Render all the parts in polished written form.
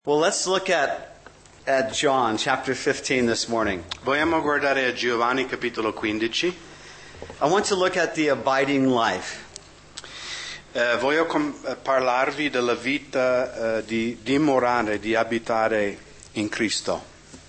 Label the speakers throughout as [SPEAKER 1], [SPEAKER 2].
[SPEAKER 1] Well, let's look at John chapter 15 this morning.
[SPEAKER 2] Vogliamo guardare a Giovanni capitolo 15.
[SPEAKER 1] I want to look at the abiding life.
[SPEAKER 2] Voglio parlarvi della vita di dimorare, di abitare in Cristo.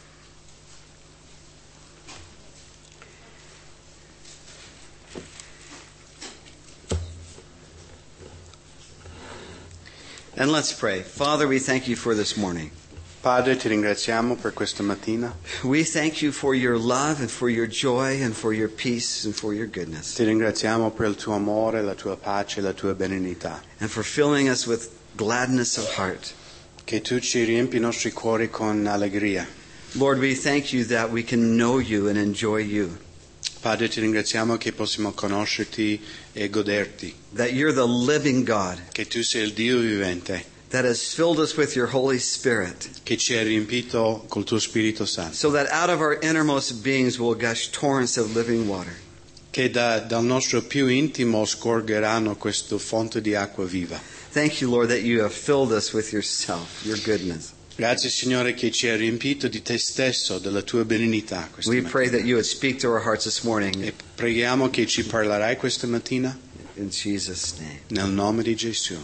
[SPEAKER 1] And let's pray. Father, we thank you for this morning.
[SPEAKER 2] Padre, ti ringraziamo per questa mattina.
[SPEAKER 1] We thank you for your love and for your joy and for your peace and for your goodness.
[SPEAKER 2] Ti ringraziamo per il tuo amore, la tua pace, la tua benignità.
[SPEAKER 1] And for filling us with gladness of heart.
[SPEAKER 2] Che tu ci riempi i nostri cuori con allegria.
[SPEAKER 1] Lord, we thank you that we can know you and enjoy you.
[SPEAKER 2] Padre, ti ringraziamo che possiamo conoscerti e goderti.
[SPEAKER 1] That you're the living God.
[SPEAKER 2] Che tu sei il Dio vivente.
[SPEAKER 1] That has filled us with your Holy Spirit.
[SPEAKER 2] Che ci hai riempito col tuo Spirito Santo.
[SPEAKER 1] So that out of our innermost beings will gush torrents of living water.
[SPEAKER 2] Che dal nostro più intimo scorgeranno questa fonte di acqua viva.
[SPEAKER 1] Thank you, Lord, that you have filled us with yourself, your goodness.
[SPEAKER 2] Grazie, Signore, che ci hai riempito di te stesso, della tua benignità questa
[SPEAKER 1] We
[SPEAKER 2] mattina.
[SPEAKER 1] pray that you would speak to our hearts this morning.
[SPEAKER 2] E preghiamo che ci parlerai questa mattina
[SPEAKER 1] In Jesus' name.
[SPEAKER 2] nel nome di Gesù.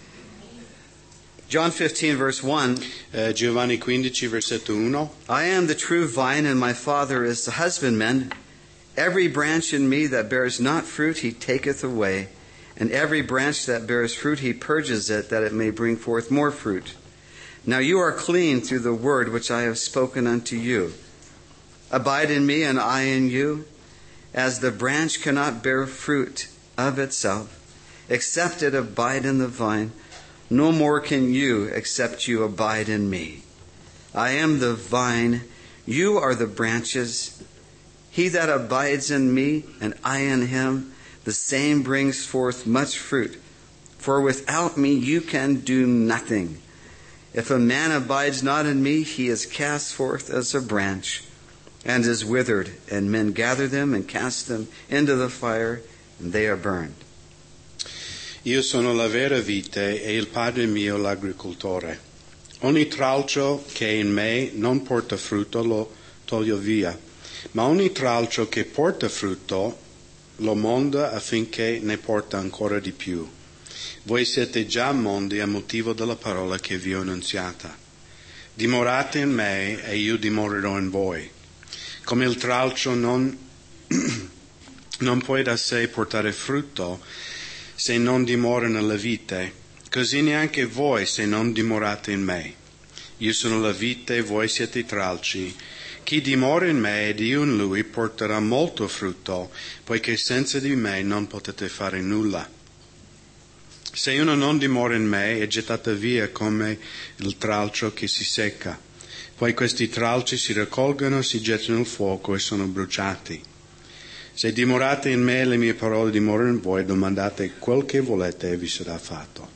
[SPEAKER 1] John 15, verse 1.
[SPEAKER 2] Giovanni 15, versetto 1.
[SPEAKER 1] I am the true vine, and my Father is the husbandman. Every branch in me that bears not fruit, he taketh away. And every branch that bears fruit, he purges it, that it may bring forth more fruit. Now you are clean through the word which I have spoken unto you. Abide in me, and I in you. As the branch cannot bear fruit of itself, except it abide in the vine, no more can you, except you abide in me. I am the vine, you are the branches. He that abides in me, and I in him, the same brings forth much fruit. For without me you can do nothing. If a man abides not in me, he is cast forth as a branch, and is withered, and men gather them and cast them into the fire, and they are burned.
[SPEAKER 2] Io sono la vera vite e il Padre mio l'agricoltore. Ogni tralcio che in me non porta frutto lo toglio via, ma ogni tralcio che porta frutto lo monda affinché ne porta ancora di più. Voi siete già mondi a motivo della parola che vi ho annunziata. Dimorate in me e io dimorerò in voi. Come il tralcio non può da sé portare frutto se non dimora nella vite, così neanche voi se non dimorate in me. Io sono la vite, voi siete i tralci. Chi dimora in me ed io in lui porterà molto frutto, poiché senza di me non potete fare nulla. Se uno non dimora in me, è gettata via come il tralcio che si secca. Poi questi tralci si raccolgono, si gettano nel fuoco e sono bruciati. Se dimorate in me, le mie parole dimorano in voi, domandate quel che volete e vi sarà fatto.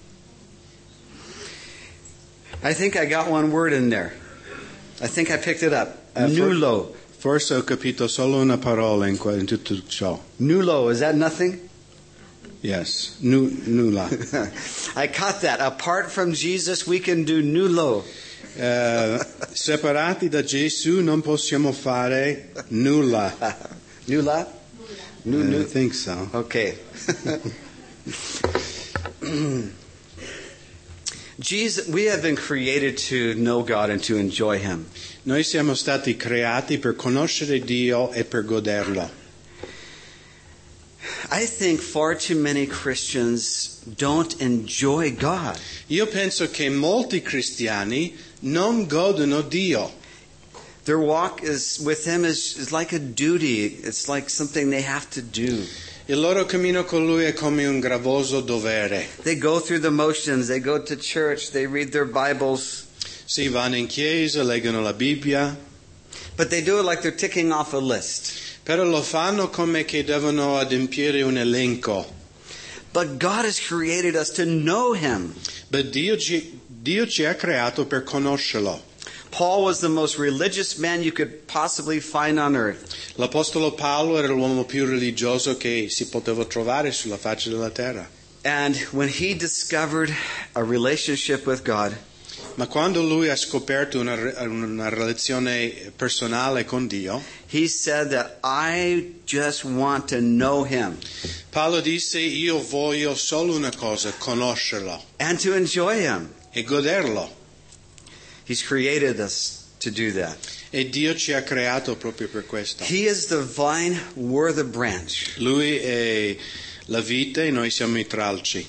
[SPEAKER 1] I think I got one word in there. I think I picked it up. Nulo.
[SPEAKER 2] Forse ho capito solo una parola in tutto ciò.
[SPEAKER 1] Nulo, is that nothing?
[SPEAKER 2] Yes, nulla.
[SPEAKER 1] I caught that. Apart from Jesus, we can do nulo.
[SPEAKER 2] Separati da Gesù non possiamo fare nulla.
[SPEAKER 1] Nulla?
[SPEAKER 2] I think so.
[SPEAKER 1] Okay. Jesus, we have been created to know God and to enjoy Him.
[SPEAKER 2] Noi siamo stati creati per conoscere Dio e per goderlo.
[SPEAKER 1] I think far too many Christians don't enjoy God.
[SPEAKER 2] Io penso che molti cristiani non godono Dio.
[SPEAKER 1] Their walk with Him is like a duty. It's like something they have to do.
[SPEAKER 2] Il loro cammino con Lui è come un gravoso dovere.
[SPEAKER 1] They go through the motions. They go to church. They read their Bibles.
[SPEAKER 2] Si vanno in chiesa, leggono la Bibbia.
[SPEAKER 1] But they do it like they're ticking off a list.
[SPEAKER 2] Però lo fanno come che devono adempiere un elenco.
[SPEAKER 1] But God has created us to know Him.
[SPEAKER 2] But Dio ci ha creato per conoscerlo.
[SPEAKER 1] Paul was the most religious man you could possibly find on earth.
[SPEAKER 2] L'Apostolo Paolo era l'uomo più religioso che si poteva trovare sulla faccia della terra.
[SPEAKER 1] And when he discovered a relationship with God,
[SPEAKER 2] Ma quando lui ha scoperto una relazione personale con Dio,
[SPEAKER 1] he said that I just want to know him
[SPEAKER 2] Paolo disse: io voglio solo una cosa, conoscerlo
[SPEAKER 1] and to enjoy him.
[SPEAKER 2] e goderlo.
[SPEAKER 1] He's created us to do that.
[SPEAKER 2] E Dio ci ha creato proprio per questo.
[SPEAKER 1] He is the vine, we're the branch.
[SPEAKER 2] Lui è la vite e noi siamo i tralci.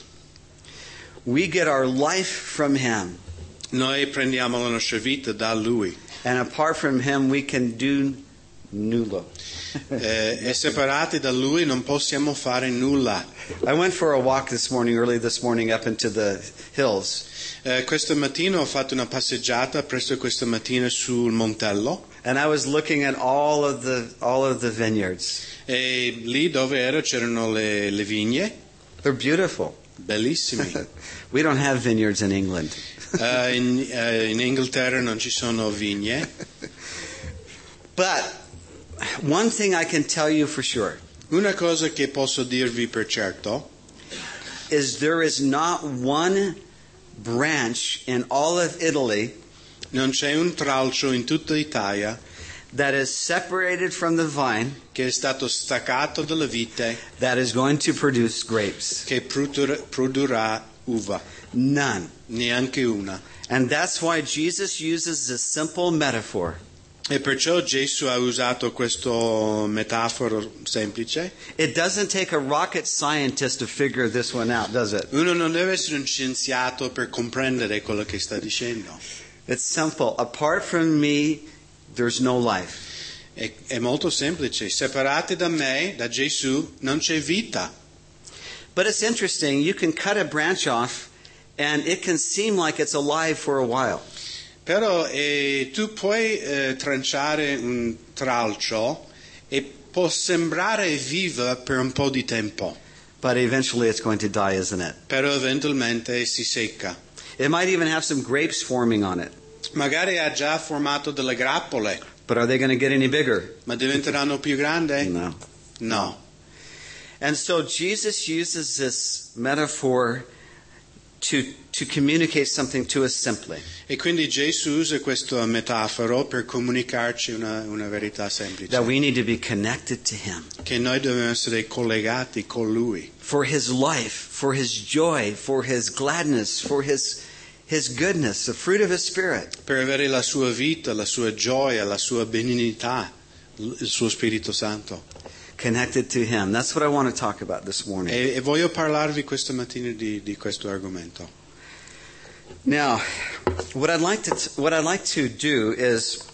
[SPEAKER 1] We get our life from him.
[SPEAKER 2] Noi prendiamo la nostra vita da lui.
[SPEAKER 1] And apart from him, we can do nulla.
[SPEAKER 2] E separati da lui non possiamo fare nulla.
[SPEAKER 1] I went for a walk early this morning up into the hills.
[SPEAKER 2] Questa mattina ho fatto una passeggiata presto questa mattina sul Montello.
[SPEAKER 1] And I was looking at all of the vineyards.
[SPEAKER 2] E lì dove ero c'erano le vigne.
[SPEAKER 1] They're beautiful.
[SPEAKER 2] Bellissimi.
[SPEAKER 1] We don't have vineyards in England.
[SPEAKER 2] In Inghilterra non ci sono vigne.
[SPEAKER 1] But one thing I can tell you for sure
[SPEAKER 2] Una cosa che posso dirvi per certo
[SPEAKER 1] is there is not one branch in all of Italy
[SPEAKER 2] non c'è un tralcio in tutta Italia
[SPEAKER 1] that is separated from the vine
[SPEAKER 2] che è stato staccato dalle vite
[SPEAKER 1] that is going to produce grapes.
[SPEAKER 2] che produrrà uva.
[SPEAKER 1] None.
[SPEAKER 2] Neanche una.
[SPEAKER 1] And that's why Jesus uses this simple metaphor.
[SPEAKER 2] E perciò Gesù ha usato questo metaforo semplice.
[SPEAKER 1] It doesn't take a rocket scientist to figure this one out, does it?
[SPEAKER 2] Uno non deve essere un scienziato per comprendere quello che sta dicendo.
[SPEAKER 1] It's simple. Apart from me, there's no life.
[SPEAKER 2] È molto semplice. Separati da me, da Gesù, non c'è vita.
[SPEAKER 1] But it's interesting. You can cut a branch off and it can seem like it's alive for a while.
[SPEAKER 2] Però tu puoi tranciare un tralcio e può sembrare viva per un po' di tempo.
[SPEAKER 1] But eventually it's going to die, isn't it?
[SPEAKER 2] Però eventualmente si secca.
[SPEAKER 1] It might even have some grapes forming on it.
[SPEAKER 2] Magari ha già formato delle grappole.
[SPEAKER 1] But are they going to get any bigger?
[SPEAKER 2] Ma diventeranno più grandi?
[SPEAKER 1] No.
[SPEAKER 2] No.
[SPEAKER 1] And so Jesus uses this metaphor to communicate something to us simply.
[SPEAKER 2] E quindi Gesù usa questo metaforo per comunicarci una verità semplice.
[SPEAKER 1] That we need to be connected to Him.
[SPEAKER 2] Che noi dobbiamo essere collegati con Lui.
[SPEAKER 1] For His life, for His joy, for His gladness, for His goodness, the fruit of His Spirit.
[SPEAKER 2] Per avere la sua vita, la sua gioia, la sua benignità, il suo Spirito Santo.
[SPEAKER 1] Connected to Him. That's what I want to talk about this morning.
[SPEAKER 2] E voglio parlarvi questa mattina di questo argomento.
[SPEAKER 1] Now, what I'd like to do is,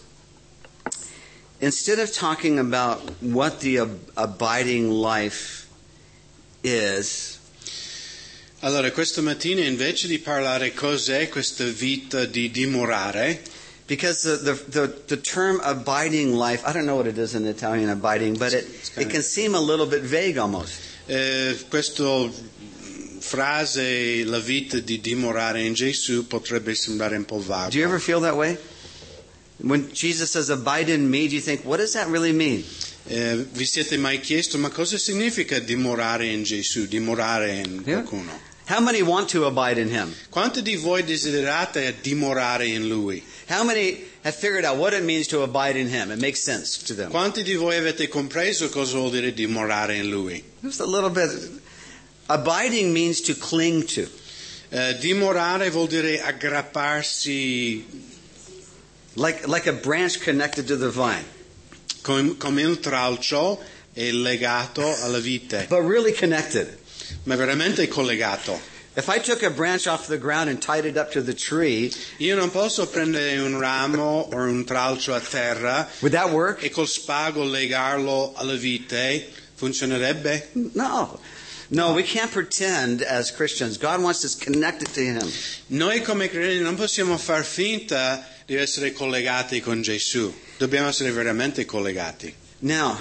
[SPEAKER 1] instead of talking about what the abiding life is,
[SPEAKER 2] Allora, questa mattina invece di parlare cos'è questa vita di dimorare,
[SPEAKER 1] because the term abiding life, I don't know what it is in Italian, abiding, but it can seem a little bit vague almost.
[SPEAKER 2] questa frase, la vita di dimorare in Gesù, potrebbe sembrare un po' vago.
[SPEAKER 1] Do you ever feel that way? When Jesus says, abide in me, do you think, what does that really mean?
[SPEAKER 2] Vi siete mai chiesto, ma cosa significa dimorare in Gesù, dimorare in qualcuno?
[SPEAKER 1] How many want to abide in Him?
[SPEAKER 2] Quanti di voi desiderate dimorare in Lui?
[SPEAKER 1] How many have figured out what it means to abide in Him? It makes sense to them.
[SPEAKER 2] Quanti di voi avete compreso cosa vuol dire dimorare in Lui?
[SPEAKER 1] Just a little bit. Abiding means to cling to.
[SPEAKER 2] Dimorare vuol dire aggrapparsi
[SPEAKER 1] Like a branch connected to the vine.
[SPEAKER 2] come il tralcio è legato alla vite,
[SPEAKER 1] But really connected.
[SPEAKER 2] ma veramente collegato.
[SPEAKER 1] If I took a branch off the ground and tied it up to the tree,
[SPEAKER 2] Io non posso prendere un ramo o un tralcio a terra
[SPEAKER 1] would that work?
[SPEAKER 2] e col spago legarlo alla vite. Funzionerebbe?
[SPEAKER 1] No. No, we can't pretend as Christians. God wants us connected to Him.
[SPEAKER 2] Noi come credenti non possiamo far finta di essere collegati con Gesù. Dobbiamo essere veramente collegati.
[SPEAKER 1] Now,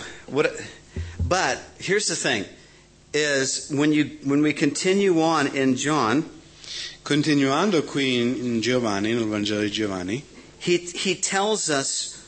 [SPEAKER 1] but here's the thing, is when we continue on in John,
[SPEAKER 2] Continuando qui in Giovanni, nel Vangelo di Giovanni,
[SPEAKER 1] he tells us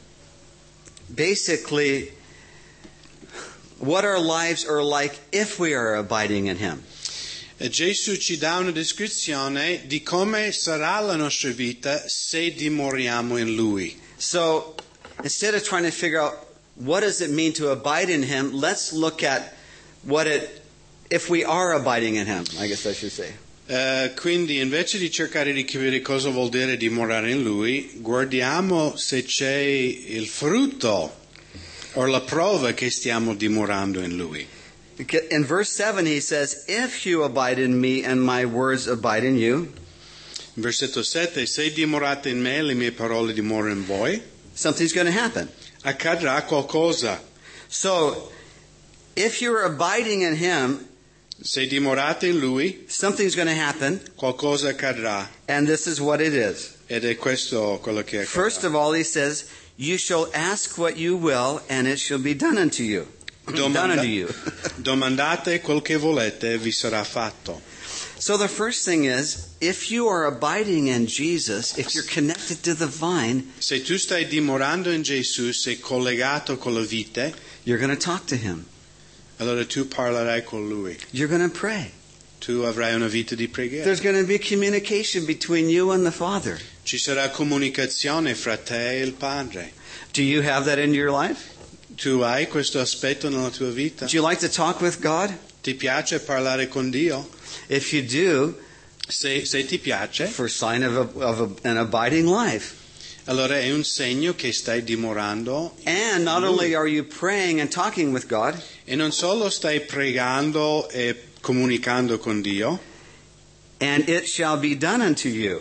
[SPEAKER 1] basically what our lives are like if we are abiding in Him.
[SPEAKER 2] E Gesù ci dà una descrizione di come sarà la nostra vita se dimoriamo in Lui.
[SPEAKER 1] So instead of trying to figure out what does it mean to abide in Him, let's look at if we are abiding in Him, I guess I should say.
[SPEAKER 2] Quindi invece di cercare di capire cosa vuol dire dimorare in Lui, guardiamo se c'è il frutto o la prova che stiamo dimorando in Lui.
[SPEAKER 1] In verse 7 he says, if you abide in me and my words abide in you.
[SPEAKER 2] Versetto 7, se dimorate in me, le mie parole dimorano in voi,
[SPEAKER 1] something's going to happen.
[SPEAKER 2] Accadrà qualcosa.
[SPEAKER 1] So, if you're abiding in Him,
[SPEAKER 2] se dimorate in Lui,
[SPEAKER 1] something's going to happen.
[SPEAKER 2] Qualcosa accadrà.
[SPEAKER 1] And this is what it is.
[SPEAKER 2] Ed è questo quello che accadrà.
[SPEAKER 1] First of all, he says, you shall ask what you will, and it shall be done unto you.
[SPEAKER 2] Domandate quel che volete, vi sarà fatto.
[SPEAKER 1] So the first thing is, if you are abiding in Jesus, if you're connected to the vine,
[SPEAKER 2] se tu stai dimorando in Gesù, sei collegato con la vite,
[SPEAKER 1] you're going to talk to Him.
[SPEAKER 2] Allora tu parlerai con Lui.
[SPEAKER 1] You're going to pray.
[SPEAKER 2] Tu avrai una vita di preghiera.
[SPEAKER 1] There's going to be communication between you and the Father.
[SPEAKER 2] Ci sarà comunicazione fra te e il Padre.
[SPEAKER 1] Do you have that in your life?
[SPEAKER 2] Tu hai questo aspetto nella tua vita?
[SPEAKER 1] Do you like to talk with God?
[SPEAKER 2] Ti piace parlare con Dio?
[SPEAKER 1] If you do,
[SPEAKER 2] se ti piace,
[SPEAKER 1] for sign of an abiding life.
[SPEAKER 2] Allora è un segno che stai dimorando.
[SPEAKER 1] And not only are you praying and talking with God,
[SPEAKER 2] e non solo stai pregando e comunicando con Dio,
[SPEAKER 1] and it shall be done unto you.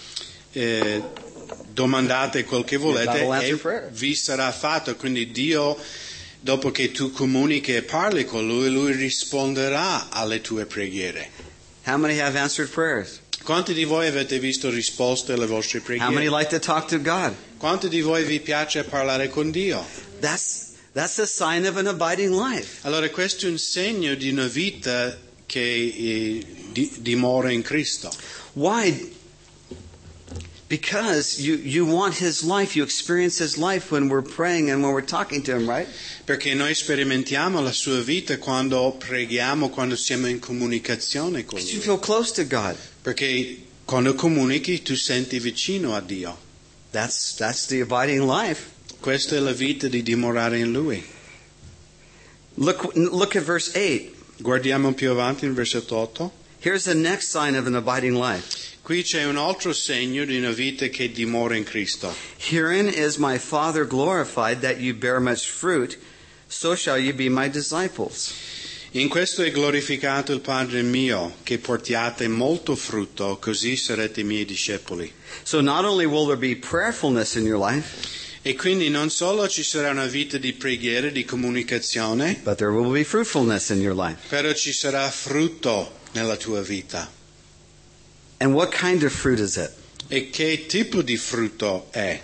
[SPEAKER 2] Domandate quel che volete e vi sarà fatto. Quindi Dio, dopo che tu comunichi e parli con Lui risponderà alle tue preghiere.
[SPEAKER 1] How many have answered prayers?
[SPEAKER 2] Quanti di voi avete visto risposte alle vostre preghiere?
[SPEAKER 1] How many like to talk to God?
[SPEAKER 2] Quanti di voi vi piace parlare con Dio?
[SPEAKER 1] That's a sign of an abiding life.
[SPEAKER 2] Allora questo è un segno di una vita che dimora in Cristo.
[SPEAKER 1] Why? Because you want His life, you experience His life when we're praying and when we're talking to Him, right?
[SPEAKER 2] Perché noi sperimentiamo la sua vita quando preghiamo, quando siamo in comunicazione con Lui.
[SPEAKER 1] You feel close to God.
[SPEAKER 2] Perché quando comunichi tu senti vicino a Dio.
[SPEAKER 1] That's the abiding life.
[SPEAKER 2] Questa è la vita di dimorare in Lui.
[SPEAKER 1] Look at verse 8.
[SPEAKER 2] Guardiamo più avanti in versetto 8.
[SPEAKER 1] Here's the next sign of an abiding life.
[SPEAKER 2] Qui c'è un altro segno di una vita che dimora in Cristo.
[SPEAKER 1] Herein is my Father glorified, that you bear much fruit, so shall you be my disciples.
[SPEAKER 2] In questo è glorificato il Padre mio, che portiate molto frutto, così sarete miei discepoli.
[SPEAKER 1] So not only will there be prayerfulness in your life,
[SPEAKER 2] e quindi non solo ci sarà una vita di preghiera, di comunicazione,
[SPEAKER 1] but there will be fruitfulness in your life.
[SPEAKER 2] Però ci sarà frutto nella tua vita.
[SPEAKER 1] And what kind of fruit is it?
[SPEAKER 2] E che tipo di frutto è?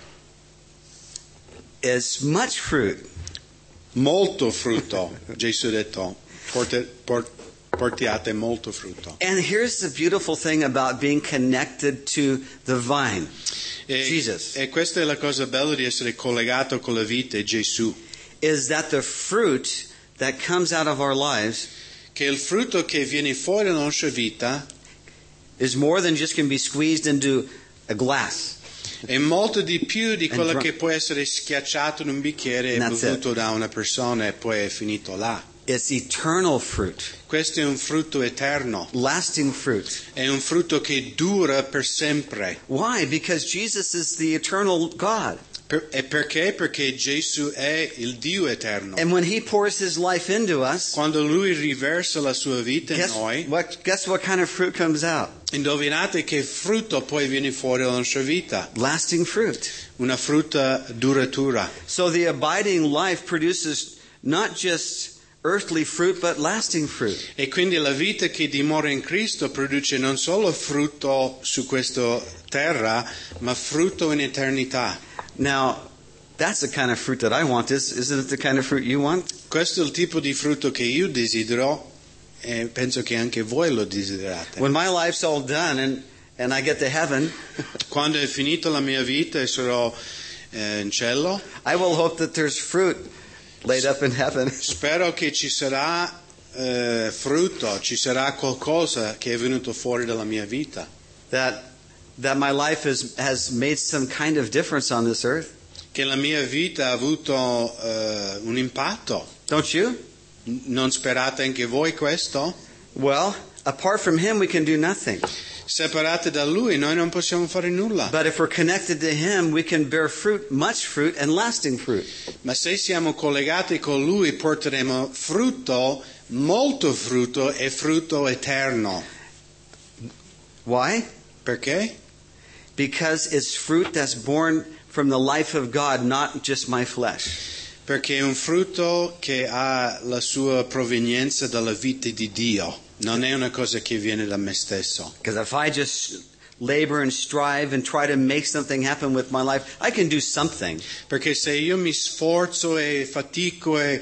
[SPEAKER 1] It's much fruit.
[SPEAKER 2] Molto frutto. Gesù ha detto, portiate molto frutto.
[SPEAKER 1] And here's the beautiful thing about being connected to the vine. Jesus.
[SPEAKER 2] E questa è la cosa bella di essere collegato con la vite, Gesù.
[SPEAKER 1] Is that the fruit that comes out of our lives,
[SPEAKER 2] che il frutto che viene fuori dalla nostra vita,
[SPEAKER 1] is more than just can be squeezed into a glass.
[SPEAKER 2] È molto di più di quello che può essere schiacciato in un bicchiere e bevuto da una persona e poi è finito là.
[SPEAKER 1] It's eternal fruit.
[SPEAKER 2] Questo è un frutto eterno.
[SPEAKER 1] Lasting fruit.
[SPEAKER 2] È un frutto che dura per sempre.
[SPEAKER 1] Why? Because Jesus is the eternal God.
[SPEAKER 2] E perché? Perché Gesù è il Dio eterno.
[SPEAKER 1] And when He pours His life into us,
[SPEAKER 2] quando Lui riversa la sua vita in noi,
[SPEAKER 1] guess what kind of fruit comes out?
[SPEAKER 2] Indovinate che frutto poi viene fuori dalla nostra vita?
[SPEAKER 1] Lasting fruit.
[SPEAKER 2] Una frutta duratura.
[SPEAKER 1] So the abiding life produces not just earthly fruit, but lasting fruit.
[SPEAKER 2] E quindi la vita che dimora in Cristo produce non solo frutto su questa terra, ma frutto in eternità.
[SPEAKER 1] Now, that's the kind of fruit that I want. Isn't it the kind of fruit you want?
[SPEAKER 2] Questo è il tipo di frutto che io desidero e penso che anche voi lo desiderate.
[SPEAKER 1] When my life's all done and I get to heaven,
[SPEAKER 2] quando è finita la mia vita e sarò in cielo,
[SPEAKER 1] I will hope that there's fruit laid up in heaven.
[SPEAKER 2] Spero che ci sarà frutto, ci sarà qualcosa che è venuto fuori dalla mia vita.
[SPEAKER 1] That my life has made some kind of difference on this earth.
[SPEAKER 2] Che la mia vita ha avuto un impatto.
[SPEAKER 1] Don't you?
[SPEAKER 2] Non sperate anche voi questo?
[SPEAKER 1] Well, apart from Him, we can do nothing.
[SPEAKER 2] Separate da Lui noi non possiamo fare nulla.
[SPEAKER 1] But if we're connected to Him, we can bear fruit, much fruit, and lasting fruit.
[SPEAKER 2] Ma se siamo collegati con Lui porteremo frutto, molto frutto e frutto eterno.
[SPEAKER 1] Why?
[SPEAKER 2] Perché?
[SPEAKER 1] Because it's fruit that's born from the life of God, not just my flesh.
[SPEAKER 2] Perché è un frutto che ha la sua provenienza dalla vita di Dio, non è una cosa che viene da me stesso.
[SPEAKER 1] Because if I just labor and strive and try to make something happen with my life, I can do something.
[SPEAKER 2] Perché se io mi sforzo e fatico e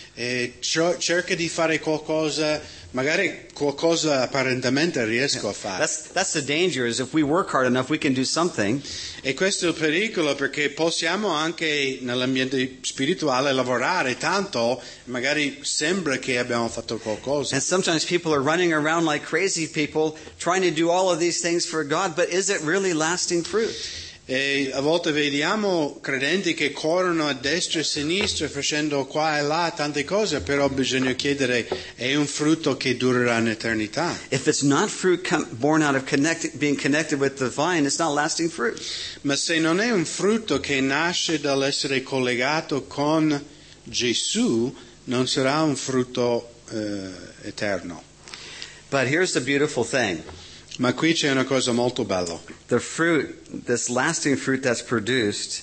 [SPEAKER 2] cerco di fare qualcosa, magari qualcosa apparentemente riesco a fare.
[SPEAKER 1] That's the danger, is if we work hard enough, we can do something.
[SPEAKER 2] E questo è il pericolo, perché possiamo anche nell'ambiente spirituale lavorare tanto, magari sembra che abbiamo fatto qualcosa.
[SPEAKER 1] And sometimes people are running around like crazy people trying to do all of these things for God, but is it really lasting fruit?
[SPEAKER 2] E a volte vediamo credenti che corrono a destra e a sinistra facendo qua e là tante cose, però bisogna chiedere, è un frutto che durerà in eternità?
[SPEAKER 1] If it's not fruit born out of being connected with the vine, it's not lasting fruit.
[SPEAKER 2] Ma se non è un frutto che nasce dall'essere collegato con Gesù, non sarà un frutto eterno.
[SPEAKER 1] But here's the beautiful thing.
[SPEAKER 2] Ma qui c'è una cosa molto bella.
[SPEAKER 1] The fruit, this lasting fruit that's produced,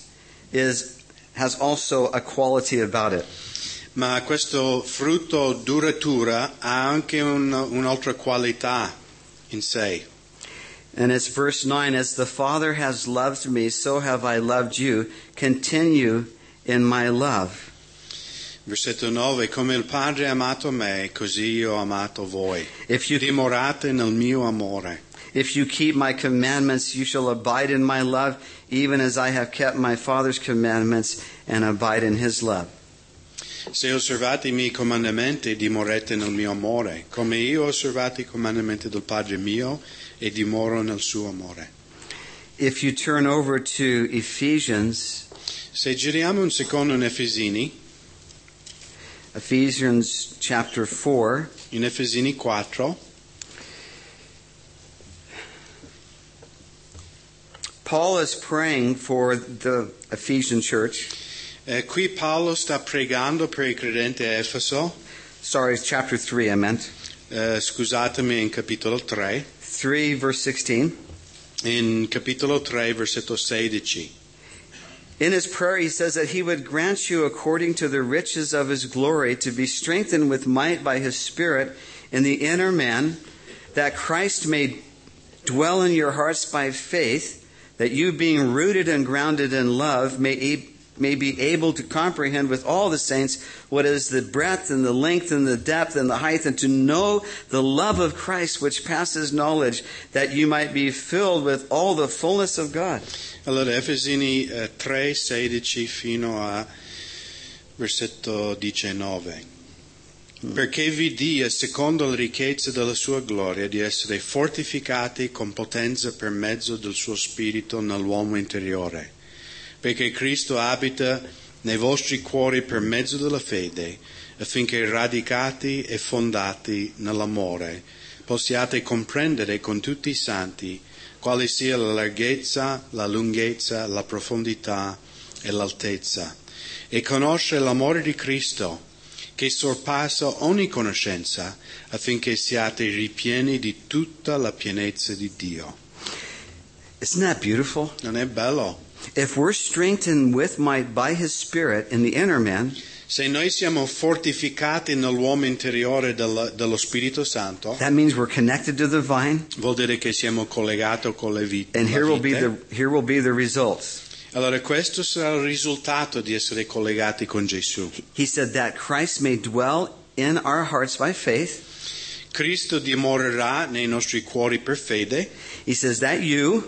[SPEAKER 1] has also a quality about it.
[SPEAKER 2] Ma questo frutto duratura ha anche un'altra qualità in sé.
[SPEAKER 1] And it's verse 9, as the Father has loved me, so have I loved you. Continue in my love.
[SPEAKER 2] Versetto 9, come il Padre ha amato me, così io ho amato voi.
[SPEAKER 1] If you
[SPEAKER 2] Dimorate nel mio amore.
[SPEAKER 1] If you keep my commandments, you shall abide in my love, even as I have kept my Father's commandments and abide in his love.
[SPEAKER 2] Se osservate i miei comandamenti, dimorate nel mio amore, come io ho osservato i comandamenti del Padre mio e dimoro nel suo amore.
[SPEAKER 1] If you turn over to Ephesians,
[SPEAKER 2] Se giriamo un secondo in
[SPEAKER 1] Ephesians chapter 4,
[SPEAKER 2] in Efesini 4,
[SPEAKER 1] Paul is praying for the Ephesian church.
[SPEAKER 2] Qui Paolo sta pregando per i credenti a Efeso.
[SPEAKER 1] Sorry, it's chapter 3 I meant.
[SPEAKER 2] Scusatemi, in capitolo 3.
[SPEAKER 1] 3 verse 16.
[SPEAKER 2] In capitolo 3, versetto 16.
[SPEAKER 1] In his prayer he says that he would grant you according to the riches of his glory to be strengthened with might by his Spirit in the inner man, that Christ may dwell in your hearts by faith, that you being rooted and grounded in love may be able to comprehend with all the saints what is the breadth and the length and the depth and the height, and to know the love of Christ which passes knowledge, that you might be filled with all the fullness of God.
[SPEAKER 2] Allora, Efesini 3, 16 fino a versetto 19. Perché vi dia, secondo la ricchezza della sua gloria, di essere fortificati con potenza per mezzo del suo spirito nell'uomo interiore. Perché Cristo abita nei vostri cuori per mezzo della fede, affinché radicati e fondati nell'amore, possiate comprendere con tutti i santi quale sia la larghezza, la lunghezza, la profondità e l'altezza, e conoscere l'amore di Cristo, che sorpassa ogni conoscenza, affinché siate ripieni di tutta la pienezza di Dio.
[SPEAKER 1] Isn't that beautiful?
[SPEAKER 2] Non è bello?
[SPEAKER 1] If we're strengthened with might by his Spirit in the inner man,
[SPEAKER 2] Se noi siamo fortificati nell'uomo interiore dello Spirito Santo,
[SPEAKER 1] that means we're connected to the vine,
[SPEAKER 2] vuol dire che siamo collegati con le vite.
[SPEAKER 1] and here will be the results.
[SPEAKER 2] Allora questo sarà il risultato di essere collegati con Gesù.
[SPEAKER 1] He said that Christ may dwell in our hearts by faith.
[SPEAKER 2] Cristo dimorerà nei nostri cuori per fede,
[SPEAKER 1] He says that you,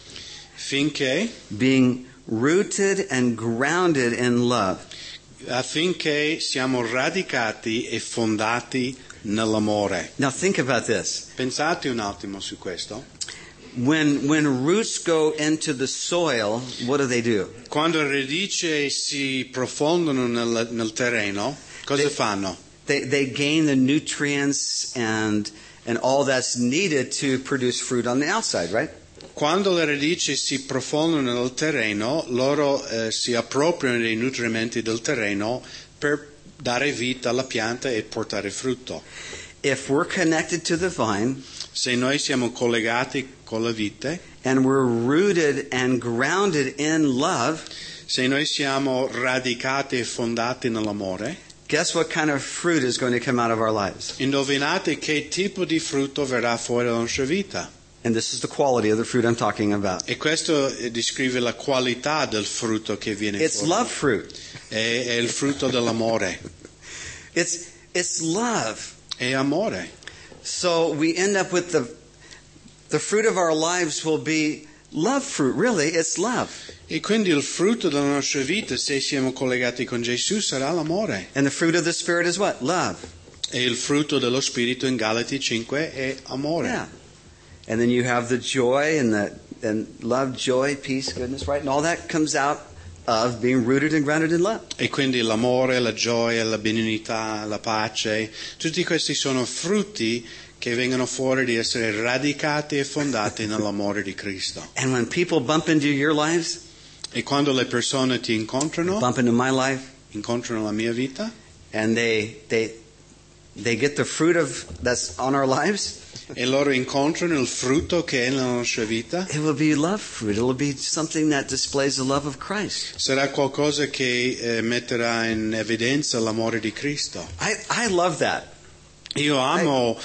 [SPEAKER 2] finché,
[SPEAKER 1] being rooted and grounded in love,
[SPEAKER 2] affinché siamo radicati e fondati nell'amore.
[SPEAKER 1] Now think about this.
[SPEAKER 2] Pensate un attimo su questo.
[SPEAKER 1] When roots go into the soil, what do?
[SPEAKER 2] Quando le radici si profondono nel terreno, cosa fanno?
[SPEAKER 1] They gain the nutrients and all that's needed to produce fruit on the outside, right?
[SPEAKER 2] Quando le radici si profondano nel terreno, loro si appropriano dei nutrimenti del terreno per dare vita alla pianta e portare frutto.
[SPEAKER 1] If we're connected to the vine,
[SPEAKER 2] se noi siamo collegati con la vite,
[SPEAKER 1] and we're rooted and grounded in love,
[SPEAKER 2] se noi siamo radicati e fondati nell'amore,
[SPEAKER 1] guess what kind of fruit is going to come out of our lives?
[SPEAKER 2] Indovinate che tipo di frutto verrà fuori dalla nostra vita.
[SPEAKER 1] And this is the quality of the fruit I'm talking about.
[SPEAKER 2] E questo descrive la qualità del frutto che viene
[SPEAKER 1] It's
[SPEAKER 2] fuori.
[SPEAKER 1] love fruit.
[SPEAKER 2] È il frutto dell'amore.
[SPEAKER 1] It's love.
[SPEAKER 2] È amore.
[SPEAKER 1] So we end up with the fruit of our lives will be love fruit. Really, it's love.
[SPEAKER 2] E quindi il frutto della nostra vita, se siamo collegati con Gesù, sarà l'amore.
[SPEAKER 1] And the fruit of the Spirit is what? Love.
[SPEAKER 2] E il frutto dello Spirito in Galati 5 è amore.
[SPEAKER 1] Yeah. And then you have the joy and love, joy, peace, goodness, right? And all that comes out of being rooted and grounded in love.
[SPEAKER 2] E quindi l'amore, la gioia, la benignità, la pace, tutti questi sono frutti che vengono fuori di essere radicati e fondati nell'amore di Cristo.
[SPEAKER 1] And when people bump into your lives,
[SPEAKER 2] e quando le persone ti incontrano,
[SPEAKER 1] bump into my life,
[SPEAKER 2] incontrano la mia vita,
[SPEAKER 1] and they get the fruit of that's on our lives,
[SPEAKER 2] e loro incontrano il frutto che è nella nostra vita,
[SPEAKER 1] it will be love fruit. It will be something that displays the love of Christ.
[SPEAKER 2] Sarà qualcosa che metterà in evidenza l'amore di Cristo.
[SPEAKER 1] I love that.
[SPEAKER 2] Io amo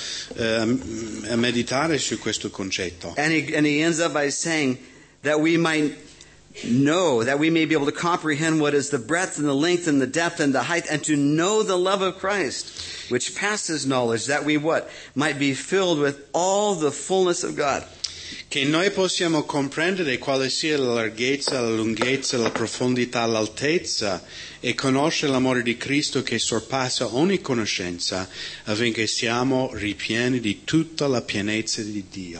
[SPEAKER 2] meditare su questo concetto.
[SPEAKER 1] And he ends up by saying that we might know, that we may be able to comprehend what is the breadth and the length and the depth and the height, and to know the love of Christ, which passes knowledge, that we what? Might be filled with all the fullness of God.
[SPEAKER 2] Che noi possiamo comprendere quale sia la larghezza, la lunghezza, la profondità, l'altezza e conoscere l'amore di Cristo che sorpassa ogni conoscenza affinché siamo ripieni di tutta la pienezza di Dio.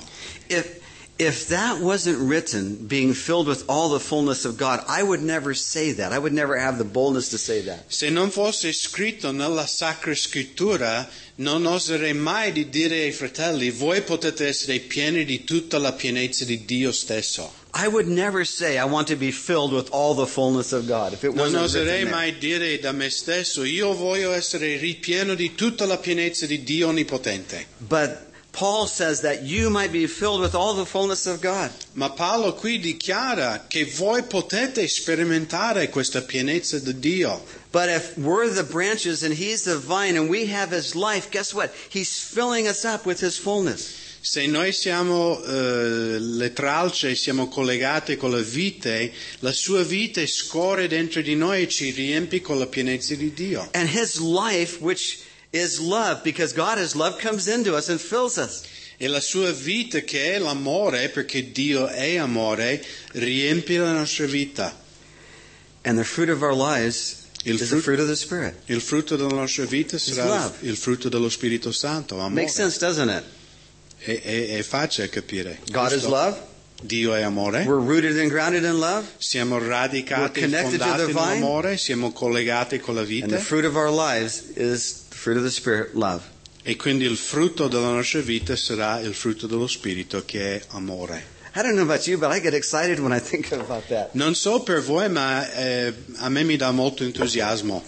[SPEAKER 1] If that wasn't written, being filled with all the fullness of God, I would never say that. I would never have the boldness to say that.
[SPEAKER 2] Se non fosse scritto nella Sacra Scrittura, non oserei mai di dire ai fratelli, voi potete essere pieni di tutta la pienezza di Dio stesso.
[SPEAKER 1] I would never say I want to be filled with all the fullness of God if it wasn't
[SPEAKER 2] Non oserei
[SPEAKER 1] written there.
[SPEAKER 2] mai dire da me stesso, io voglio essere ripieno di tutta la pienezza di Dio Onnipotente.
[SPEAKER 1] But Paul says that you might be filled with all the fullness of God.
[SPEAKER 2] Ma Paolo qui dichiara che voi potete sperimentare questa pienezza di Dio.
[SPEAKER 1] But if we're the branches and He's the vine and we have His life, guess what? He's filling us up with His fullness.
[SPEAKER 2] Se noi siamo le tralce, siamo collegati con la vite, la sua vite scorre dentro di noi e ci riempie con la pienezza di Dio.
[SPEAKER 1] And His life, which is love, because God is love, comes into us and fills us.
[SPEAKER 2] E la sua vita, che è l'amore, perché Dio è amore, riempie la nostra vita.
[SPEAKER 1] And the fruit of our lives is the fruit of the Spirit.
[SPEAKER 2] Il frutto della nostra vita sarà il frutto dello Spirito Santo, amore.
[SPEAKER 1] Makes sense, doesn't it?
[SPEAKER 2] È facile capire.
[SPEAKER 1] God is love.
[SPEAKER 2] Dio è amore.
[SPEAKER 1] We're rooted and grounded in love.
[SPEAKER 2] Siamo radicati e
[SPEAKER 1] connected to
[SPEAKER 2] fondati
[SPEAKER 1] the vine.
[SPEAKER 2] nell'amore, siamo collegati con la
[SPEAKER 1] And the
[SPEAKER 2] vita.
[SPEAKER 1] fruit of our lives is the fruit of the Spirit, love.
[SPEAKER 2] E quindi il frutto della nostra vita sarà il frutto dello Spirito, che è amore.
[SPEAKER 1] I don't know about you, but I get excited when I think about that.
[SPEAKER 2] Non so per voi, ma a me mi dà molto entusiasmo.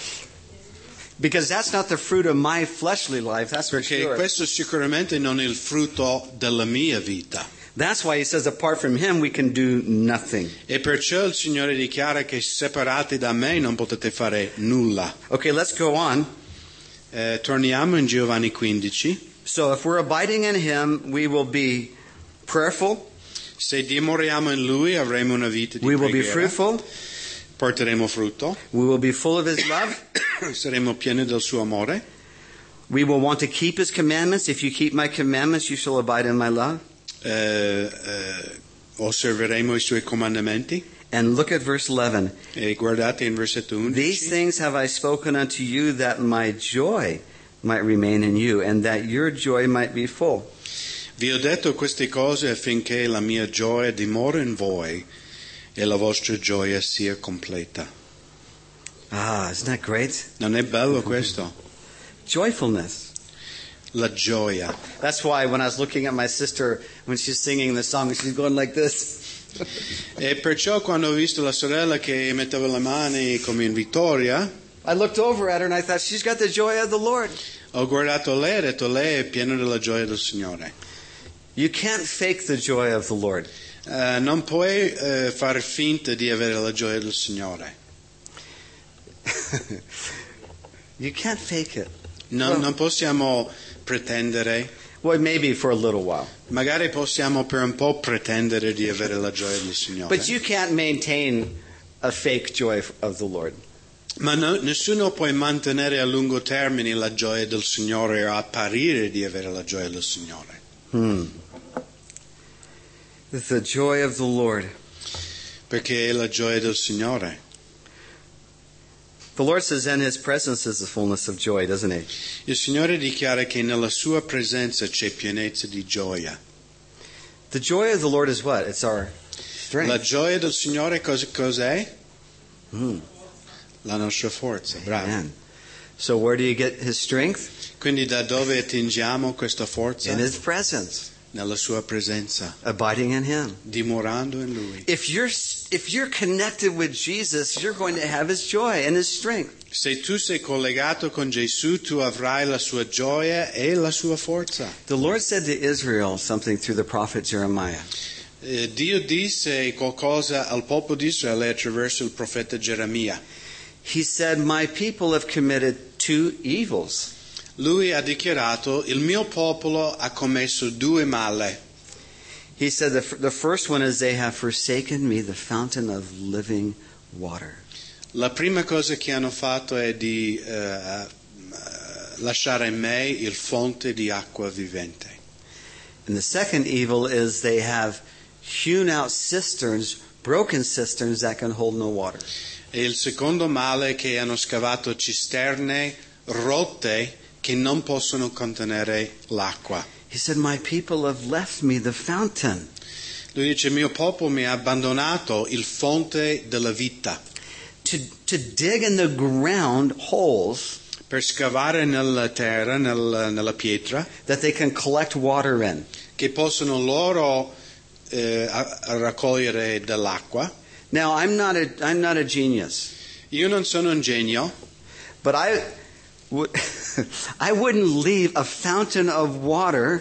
[SPEAKER 1] Because that's not the fruit of my fleshly life, that's for
[SPEAKER 2] Perché
[SPEAKER 1] sure.
[SPEAKER 2] questo sicuramente non è il frutto della mia vita.
[SPEAKER 1] That's why He says apart from Him we can do nothing.
[SPEAKER 2] E perciò il Signore dichiara che separati da me non potete fare nulla.
[SPEAKER 1] Okay, let's go on.
[SPEAKER 2] Torniamo in Giovanni 15.
[SPEAKER 1] So if we're abiding in Him, we will be prayerful,
[SPEAKER 2] Se dimoriamo in Lui avremo una vita di
[SPEAKER 1] we will be
[SPEAKER 2] preghiera,
[SPEAKER 1] fruitful,
[SPEAKER 2] porteremo frutto,
[SPEAKER 1] we will be full of His love,
[SPEAKER 2] saremo pieni del suo amore,
[SPEAKER 1] we will want to keep His commandments. If you keep my commandments, you shall abide in my love.
[SPEAKER 2] osserveremo i Suoi comandamenti.
[SPEAKER 1] And look at verse 11.
[SPEAKER 2] E guardate in versetto 11.
[SPEAKER 1] These things have I spoken unto you, that my joy might remain in you, and that your joy might be full.
[SPEAKER 2] Vi ho detto queste cose affinché la mia gioia dimori in voi e la vostra gioia sia completa.
[SPEAKER 1] Ah, isn't that great?
[SPEAKER 2] Non è bello questo?
[SPEAKER 1] Joyfulness.
[SPEAKER 2] La gioia.
[SPEAKER 1] That's why when I was looking at my sister, when she's singing the song, she's going like this.
[SPEAKER 2] E perciò quando ho visto la sorella che metteva le mani come in vittoria,
[SPEAKER 1] I looked over at her and I thought, she's got the joy of the Lord.
[SPEAKER 2] ho guardato lei e ho detto, lei è piena della gioia del Signore.
[SPEAKER 1] You can't fake the joy of the Lord.
[SPEAKER 2] Non puoi fare finta di avere la gioia del Signore.
[SPEAKER 1] You can't fake it.
[SPEAKER 2] Non possiamo pretendere,
[SPEAKER 1] Well, maybe for a little while.
[SPEAKER 2] magari possiamo per un po' pretendere di avere la gioia del Signore.
[SPEAKER 1] But you can't maintain a fake joy of the Lord.
[SPEAKER 2] Ma nessuno può mantenere a lungo termine la gioia del Signore o apparire di avere la gioia del Signore.
[SPEAKER 1] The joy of the Lord.
[SPEAKER 2] Perché è la gioia del Signore.
[SPEAKER 1] The Lord says, in His presence is the fullness of joy, doesn't He?
[SPEAKER 2] Il Signore dichiara che nella sua presenza c'è pienezza di gioia.
[SPEAKER 1] The joy of the Lord is what? It's our strength.
[SPEAKER 2] La gioia del Signore cos'è? La nostra forza, bravo.
[SPEAKER 1] Amen. So where do you get His strength?
[SPEAKER 2] Quindi da dove attingiamo questa forza?
[SPEAKER 1] In His presence.
[SPEAKER 2] Nella sua presenza,
[SPEAKER 1] Abiding in Him.
[SPEAKER 2] dimorando in Lui.
[SPEAKER 1] If you're connected with Jesus, you're going to have His joy and His strength.
[SPEAKER 2] Se tu sei collegato con Gesù, tu avrai la sua gioia e la sua forza.
[SPEAKER 1] The Lord said to Israel something through the prophet Jeremiah.
[SPEAKER 2] Dio disse qualcosa al popolo di Israele attraverso il profeta Geremia.
[SPEAKER 1] He said, my people have committed two evils.
[SPEAKER 2] Lui ha dichiarato, il mio popolo ha commesso due male.
[SPEAKER 1] He said the first one is they have forsaken me, the fountain of living water.
[SPEAKER 2] La prima cosa che hanno fatto è di lasciare in me il fonte di acqua vivente.
[SPEAKER 1] And the second evil is they have hewn out cisterns, broken cisterns that can hold no water.
[SPEAKER 2] E il secondo male è che hanno scavato cisterne rotte che non possono contenere l'acqua.
[SPEAKER 1] He said, my people have left me the fountain.
[SPEAKER 2] Lui dice, mio popolo mi ha abbandonato il fonte della vita.
[SPEAKER 1] To dig in the ground holes
[SPEAKER 2] Per scavare nella terra, nella pietra,
[SPEAKER 1] that they can collect water in.
[SPEAKER 2] che possono loro raccogliere dell'acqua.
[SPEAKER 1] Now, I'm not a genius,
[SPEAKER 2] Io non sono un genio,
[SPEAKER 1] but I wouldn't leave a fountain of water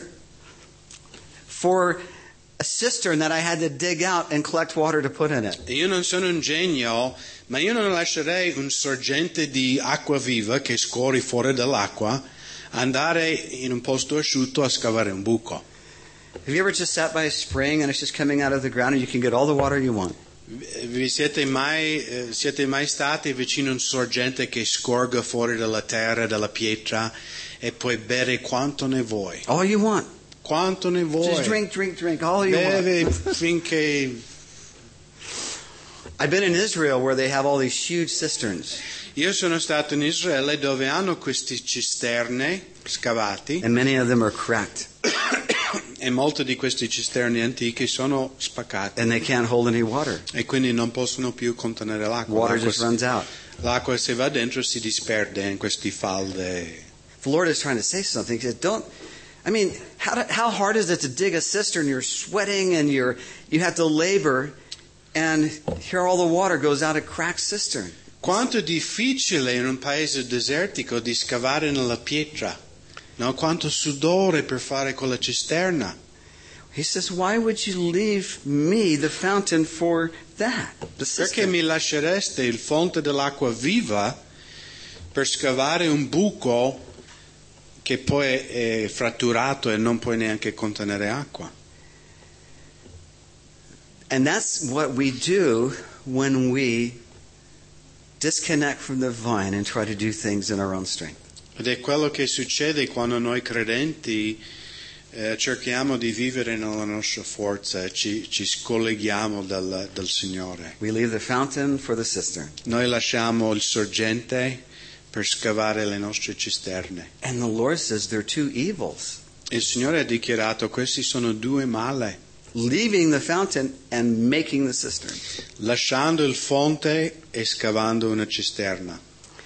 [SPEAKER 1] for a cistern that I had to dig out and collect water to put in it.
[SPEAKER 2] io non sono un genio, ma io non lascerei un sorgente di acqua viva che scorri fuori dall'acqua andare in un posto asciutto a scavare un buco.
[SPEAKER 1] Have you ever just sat by a spring and it's just coming out of the ground and you can get all the water you want?
[SPEAKER 2] Vi siete mai stati vicino a un sorgente che scorga fuori dalla terra, dalla pietra e puoi bere quanto ne vuoi?
[SPEAKER 1] All you want.
[SPEAKER 2] Quanto ne vuoi?
[SPEAKER 1] Just drink, all you
[SPEAKER 2] Beve
[SPEAKER 1] want.
[SPEAKER 2] finché...
[SPEAKER 1] I've been in Israel where they have all these huge cisterns.
[SPEAKER 2] Io sono stato in Israele dove hanno queste cisterne scavati
[SPEAKER 1] And many of them are cracked.
[SPEAKER 2] e molte di queste cisterne antiche sono spaccate
[SPEAKER 1] And they can't hold any water.
[SPEAKER 2] e quindi non possono più contenere l'acqua.
[SPEAKER 1] Water just runs out.
[SPEAKER 2] L'acqua se va dentro si disperde in queste falde.
[SPEAKER 1] The Lord is trying to say something. He said, how hard is it to dig a cistern? You're sweating and you have to labor, and here all the water goes out a cracked cistern.
[SPEAKER 2] Quanto è difficile in un paese desertico di scavare nella pietra, no? Quanto sudore per fare quella cisterna.
[SPEAKER 1] He says, why would you leave me the fountain for that? The
[SPEAKER 2] Perché
[SPEAKER 1] cistern.
[SPEAKER 2] mi lascereste il fonte dell'acqua viva per scavare un buco che poi è fratturato e non puoi neanche contenere acqua?
[SPEAKER 1] And that's what we do when we disconnect from the vine and try to do things in our own strength.
[SPEAKER 2] Ed è quello che succede quando noi credenti cerchiamo di vivere nella nostra forza e ci scolleghiamo dal Signore.
[SPEAKER 1] We leave the fountain for the cistern.
[SPEAKER 2] Noi lasciamo il sorgente per scavare le nostre cisterne.
[SPEAKER 1] And the Lord says they're two evils.
[SPEAKER 2] Il Signore ha dichiarato: questi sono due male,
[SPEAKER 1] Leaving the fountain and making the cistern.
[SPEAKER 2] lasciando il fonte e scavando una cisterna.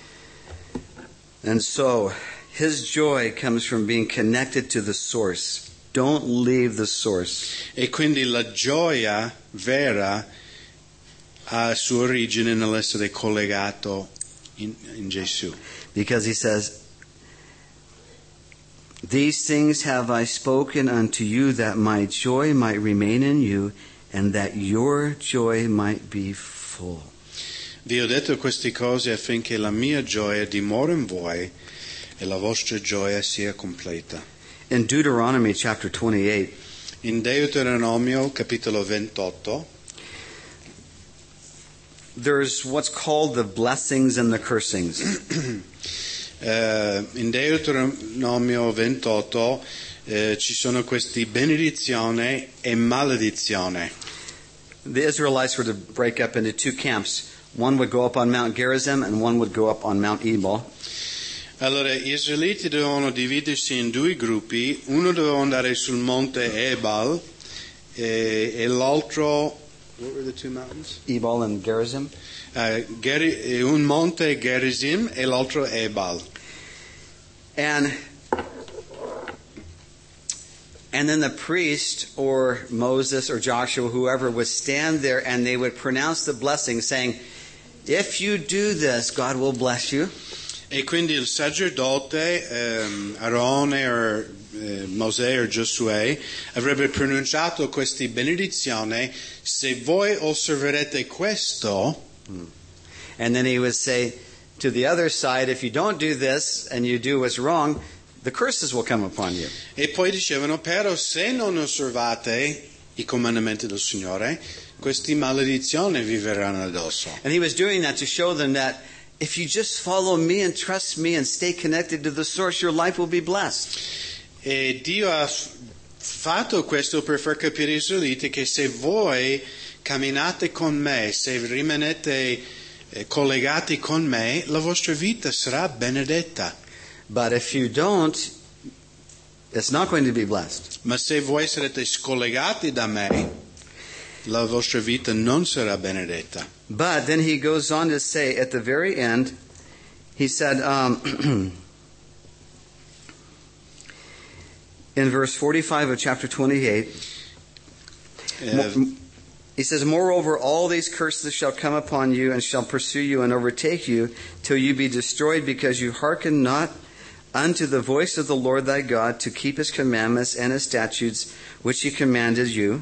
[SPEAKER 1] And so, his joy comes from being connected to the source. Don't leave the source.
[SPEAKER 2] E quindi la gioia vera ha sua origine nell'essere collegato in Gesù.
[SPEAKER 1] Because he says, "These things have I spoken unto you, that my joy might remain in you, and that your joy might be full."
[SPEAKER 2] Vi ho detto queste cose affinché la mia gioia dimori in voi e la vostra gioia sia completa.
[SPEAKER 1] In Deuteronomy chapter 28,
[SPEAKER 2] In Deuteronomio capitolo 28
[SPEAKER 1] there's what's called the blessings and the cursings.
[SPEAKER 2] in Deuteronomio 28 ci sono questi benedizione e maledizione.
[SPEAKER 1] The Israelites were to break up into two camps. One would go up on Mount Gerizim and one would go up on Mount Ebal.
[SPEAKER 2] Allora, gli israeliti dovevano dividersi in due gruppi, uno doveva andare sul monte Ebal e l'altro, what were the two mountains?
[SPEAKER 1] Ebal and Gerizim.
[SPEAKER 2] Un monte Gerizim e l'altro Ebal.
[SPEAKER 1] And then the priest or Moses or Joshua, whoever, would stand there and they would pronounce the blessing saying, "If you do this, God will bless you."
[SPEAKER 2] E quindi il sacerdote Aarone o Mosè o Giosuè avrebbe pronunciato questa benedizione: se voi osserverete questo.
[SPEAKER 1] And then he would say to the other side, "If you don't do this and you do what's wrong, the curses will come upon you."
[SPEAKER 2] E poi dicevano: però se non osservate i comandamenti del Signore, queste maledizioni vi verranno addosso.
[SPEAKER 1] And he was doing that to show them that if you just follow me and trust me and stay connected to the source, your life will be blessed.
[SPEAKER 2] E Dio ha fatto questo per far capire ai israeliti che se voi camminate con me, se rimanete collegati con me, la vostra vita sarà benedetta.
[SPEAKER 1] But if you don't, it's not going to be blessed.
[SPEAKER 2] Ma se voi sarete scollegati da me, la vostra vita non sarà benedetta.
[SPEAKER 1] But then he goes on to say at the very end, he said, in verse 45 of chapter 28, he says, "Moreover, all these curses shall come upon you and shall pursue you and overtake you till you be destroyed, because you hearken not unto the voice of the Lord thy God to keep his commandments and his statutes which he commanded you."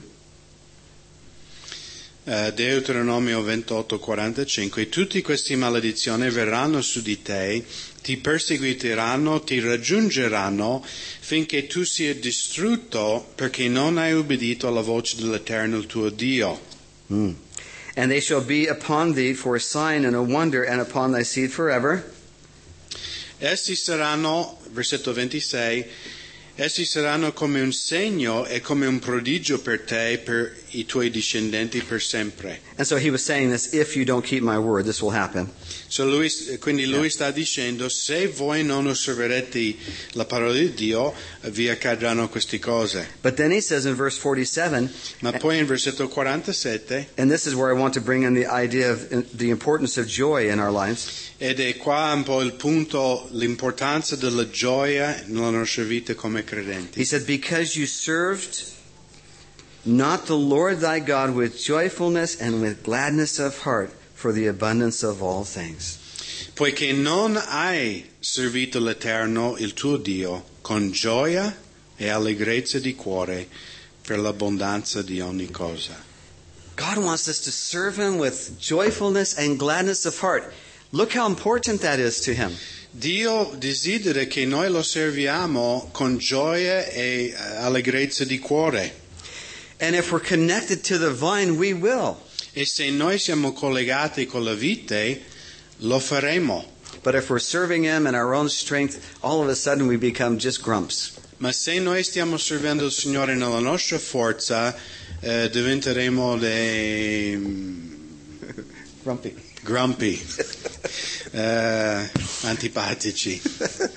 [SPEAKER 2] Deuteronomio 28:45. Tutti questi maledizioni verranno su di te, ti perseguiteranno, ti raggiungeranno, finché tu sia distrutto, perché non hai ubbidito alla voce dell'Eterno il tuo Dio.
[SPEAKER 1] And they shall be upon thee for a sign and a wonder, and upon thy seed forever.
[SPEAKER 2] Essi saranno, versetto 26, essi saranno come un segno e come un prodigio per te e per i tuoi discendenti per sempre.
[SPEAKER 1] And so he was saying this, if you don't keep my word, this will happen.
[SPEAKER 2] Quindi lui sta dicendo: se voi non osserverete la parola di Dio, vi accadranno queste cose.
[SPEAKER 1] But then he says in verse 47,
[SPEAKER 2] Ma poi in versetto 47,
[SPEAKER 1] and this is where I want to bring in the idea of the importance of joy in our lives.
[SPEAKER 2] ed è qua un po' il punto, l'importanza della gioia nella nostra vita come credenti.
[SPEAKER 1] He said, "Because you served not the Lord thy God with joyfulness and with gladness of heart for the abundance of all things."
[SPEAKER 2] Poiché non hai servito l'Eterno, il tuo Dio, con gioia e allegrezza di cuore per l'abbondanza di ogni cosa.
[SPEAKER 1] God wants us to serve him with joyfulness and gladness of heart. Look how important that is to him.
[SPEAKER 2] Dio desidera che noi lo serviamo con gioia e allegrezza di cuore.
[SPEAKER 1] And if we're connected to the vine, we will.
[SPEAKER 2] E se noi siamo collegati con la vite, lo faremo.
[SPEAKER 1] But if we're serving him in our own strength, all of a sudden we become just grumps.
[SPEAKER 2] Ma se noi stiamo servendo il Signore nella nostra forza, diventeremo dei
[SPEAKER 1] Grumpy.
[SPEAKER 2] grumpy. Antipatici.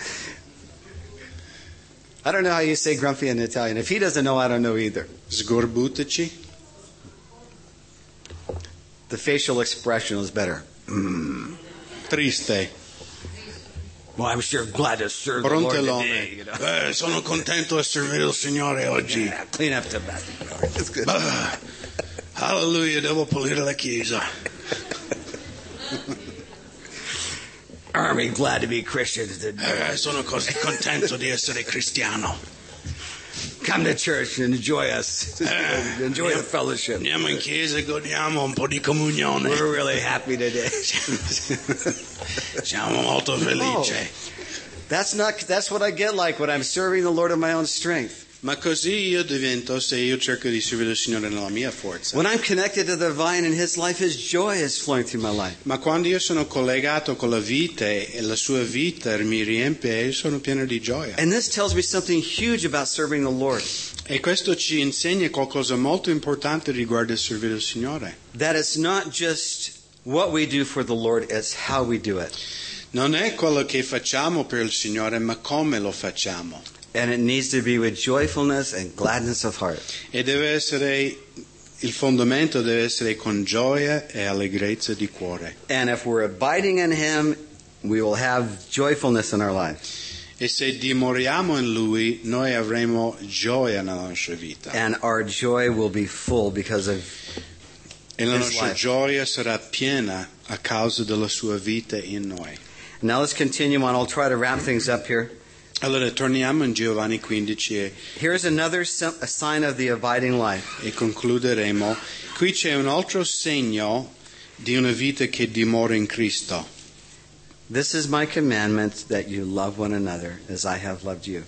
[SPEAKER 1] I don't know how you say grumpy in Italian. If he doesn't know, I don't know either.
[SPEAKER 2] Sgorbutici.
[SPEAKER 1] The facial expression is better.
[SPEAKER 2] Triste.
[SPEAKER 1] Well, I'm sure glad to serve the Lord today. You know?
[SPEAKER 2] Sono contento di servire il Signore oggi.
[SPEAKER 1] Yeah, clean up the mess. It's good.
[SPEAKER 2] Alleluia, devo pulire la chiesa.
[SPEAKER 1] I'm glad to be Christian today.
[SPEAKER 2] Sono così contento di essere cristiano.
[SPEAKER 1] Come to church and enjoy us. Enjoy the fellowship.
[SPEAKER 2] Andiamo in chiesa e godiamo un po' di comunione.
[SPEAKER 1] We're really happy today.
[SPEAKER 2] Siamo molto felici.
[SPEAKER 1] That's what I get like when I'm serving the Lord in my own strength.
[SPEAKER 2] Ma così io divento se io cerco di servire il Signore nella mia forza.
[SPEAKER 1] When I'm connected to the vine in His life, His joy is flowing through my life.
[SPEAKER 2] Ma quando io sono collegato con la vite e la sua vita mi riempie, io sono pieno di gioia.
[SPEAKER 1] And this tells me something huge about serving the Lord.
[SPEAKER 2] E questo ci insegna qualcosa molto importante riguardo il servire il Signore.
[SPEAKER 1] That it's not just what we do for the Lord, it's how we do it.
[SPEAKER 2] Non è quello che facciamo per il Signore, ma come lo facciamo.
[SPEAKER 1] And it needs to be with joyfulness and gladness of heart.
[SPEAKER 2] E deve essere, il fondamento deve essere con gioia e allegrezza di cuore.
[SPEAKER 1] And if we're abiding in Him, we will have joyfulness in our lives.
[SPEAKER 2] E se dimoriamo in Lui, noi avremo gioia nella nostra vita.
[SPEAKER 1] And our joy will be full because of
[SPEAKER 2] E la
[SPEAKER 1] His
[SPEAKER 2] nostra
[SPEAKER 1] life.
[SPEAKER 2] gioia sarà piena a causa della sua vita in noi.
[SPEAKER 1] Now let's continue on. I'll try to wrap things up here.
[SPEAKER 2] Allora torniamo in Giovanni 15
[SPEAKER 1] Here's another a sign of the abiding life.
[SPEAKER 2] e concluderemo. Qui c'è un altro segno di una vita che dimora in Cristo.
[SPEAKER 1] This is my commandment, that you love one another as I have loved you.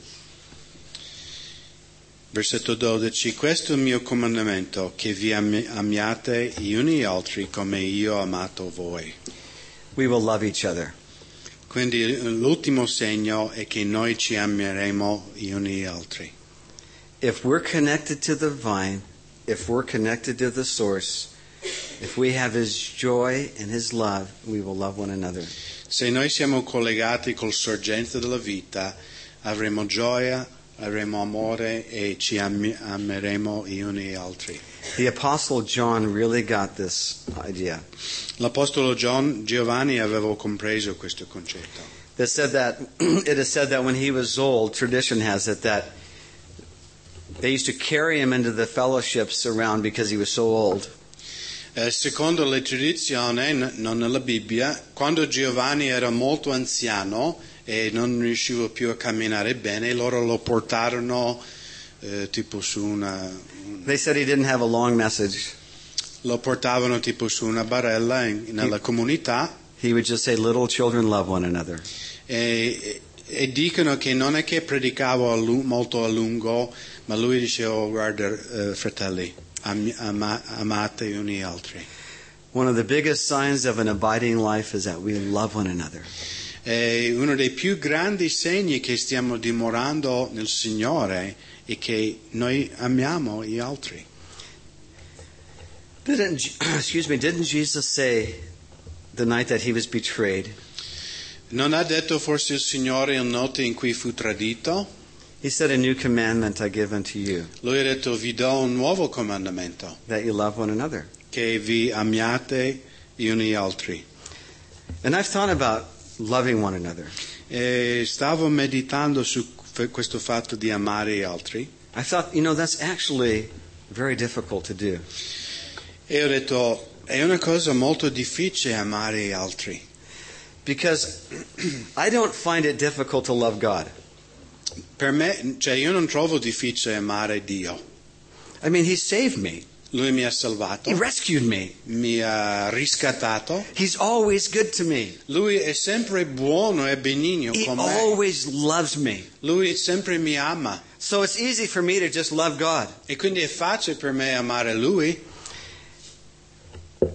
[SPEAKER 2] Versetto 12. Questo è il mio comandamento, che vi amiate gli uni gli altri come io ho amato voi.
[SPEAKER 1] We will love each other.
[SPEAKER 2] Quindi l'ultimo segno è che noi ci ameremo gli uni gli altri.
[SPEAKER 1] If we're connected to the vine, if we're connected to the source, if we have His joy and His love, we will love one another.
[SPEAKER 2] Se noi siamo collegati col sorgente della vita, avremo gioia, avremo amore e ci ameremo gli uni gli altri.
[SPEAKER 1] The Apostle John really got this idea.
[SPEAKER 2] L'Apostolo Giovanni aveva compreso questo concetto.
[SPEAKER 1] It is said that when he was old, tradition has it that they used to carry him into the fellowships around because he was so old.
[SPEAKER 2] Secondo le tradizioni, non nella Bibbia, quando Giovanni era molto anziano e non riusciva più a camminare bene, loro lo portarono tipo su una...
[SPEAKER 1] They said he didn't have a long message.
[SPEAKER 2] Lo portavano tipo su una barella nella comunità.
[SPEAKER 1] He would just say, little children love one another.
[SPEAKER 2] E dicono che non è che predicava molto a lungo, ma lui diceva, guarda fratelli, amate gli uni gli altri.
[SPEAKER 1] One of the biggest signs of an abiding life is that we love one another.
[SPEAKER 2] E uno dei più grandi segni che stiamo dimorando nel Signore è che noi amiamo gli altri.
[SPEAKER 1] Didn't Jesus say the night that He was betrayed?
[SPEAKER 2] Non ha detto forse il Signore il notte in cui fu tradito?
[SPEAKER 1] He said, a new commandment I give unto you,
[SPEAKER 2] Lui ha detto, vi do un nuovo comandamento,
[SPEAKER 1] that you love one another.
[SPEAKER 2] che vi amiate gli uni gli altri.
[SPEAKER 1] And I've thought about loving one another.
[SPEAKER 2] E stavo meditando su questo fatto di amare gli altri.
[SPEAKER 1] I thought, that's actually very difficult to do.
[SPEAKER 2] E ho detto, è una cosa molto difficile amare gli altri.
[SPEAKER 1] Because I don't find it difficult to love God.
[SPEAKER 2] Per me, io non trovo difficile amare Dio.
[SPEAKER 1] I mean, He saved me.
[SPEAKER 2] Lui mi ha salvato,
[SPEAKER 1] He rescued me.
[SPEAKER 2] mi ha riscattato.
[SPEAKER 1] He's always good to me.
[SPEAKER 2] Lui è sempre buono e benigno
[SPEAKER 1] He
[SPEAKER 2] con me.
[SPEAKER 1] always loves me.
[SPEAKER 2] Lui sempre mi ama.
[SPEAKER 1] So it's easy for me to just love God.
[SPEAKER 2] E quindi è facile per me amare Lui.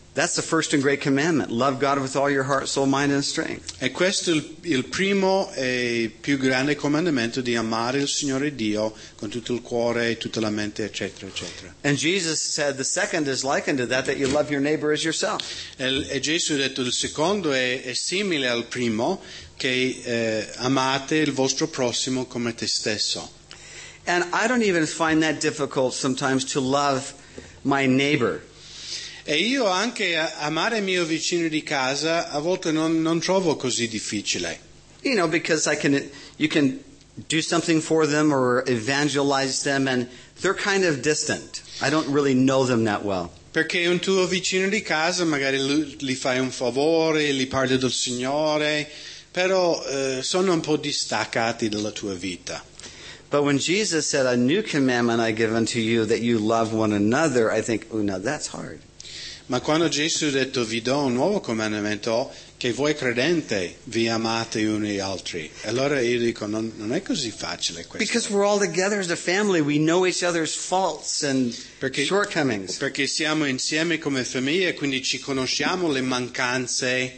[SPEAKER 1] That's the first and great commandment. Love God with all your heart, soul, mind, and strength.
[SPEAKER 2] E questo è il primo e più grande comandamento, di amare il Signore Dio con tutto il cuore, tutta la mente, eccetera, eccetera.
[SPEAKER 1] And Jesus said the second is likened to that you love your neighbor as yourself.
[SPEAKER 2] E Gesù ha detto il secondo è simile al primo, che amate il vostro prossimo come te stesso.
[SPEAKER 1] And I don't even find that difficult sometimes to love my neighbor.
[SPEAKER 2] E io anche amare il mio vicino di casa a volte non trovo così difficile.
[SPEAKER 1] You know, because you can do something for them or evangelize them, and they're kind of distant. I don't really know them that well.
[SPEAKER 2] Perché un tuo vicino di casa, magari gli fai un favore, gli parli del Signore, però sono un po' distaccati dalla tua vita.
[SPEAKER 1] But when Jesus said, a new commandment I give unto you, that you love one another, I think, oh, now that's hard.
[SPEAKER 2] Ma quando Gesù ha detto vi do un nuovo comandamento, che voi credenti vi amate uni gli altri, allora io dico non è così facile questo.
[SPEAKER 1] Because we're all together as a family, we know each other's faults and shortcomings.
[SPEAKER 2] Perché siamo insieme come famiglia, quindi ci conosciamo le mancanze,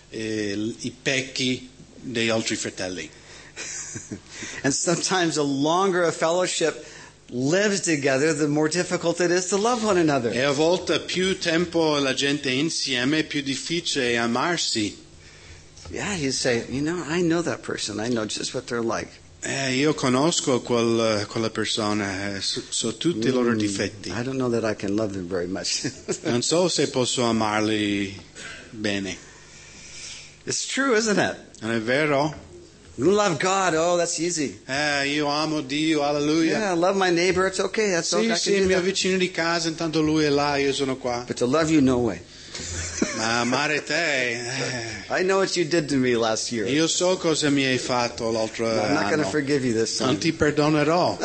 [SPEAKER 2] i pecchi degli altri fratelli.
[SPEAKER 1] And sometimes the longer a fellowship lives together, the more difficult it is to love one another.
[SPEAKER 2] E a volte più tempo la gente è insieme, più difficile è amarsi.
[SPEAKER 1] Yeah, you say, I know that person. I know just what they're like.
[SPEAKER 2] Io conosco quella persona, so tutti i loro difetti.
[SPEAKER 1] I don't know that I can love them very much.
[SPEAKER 2] Non so se posso amarli bene.
[SPEAKER 1] It's true, isn't it?
[SPEAKER 2] Non è vero?
[SPEAKER 1] You love God, oh, that's easy.
[SPEAKER 2] Io amo Dio, alleluia.
[SPEAKER 1] Yeah, love my neighbor, it's okay. That's okay.
[SPEAKER 2] Sì, il mio vicino di casa, intanto lui è là, io sono qua.
[SPEAKER 1] But to love you, no way.
[SPEAKER 2] Ma amare te,
[SPEAKER 1] I know what you did to me last year.
[SPEAKER 2] io so cosa mi hai fatto l'altro
[SPEAKER 1] I'm not going to
[SPEAKER 2] anno.
[SPEAKER 1] forgive you this time.
[SPEAKER 2] Non ti perdonerò.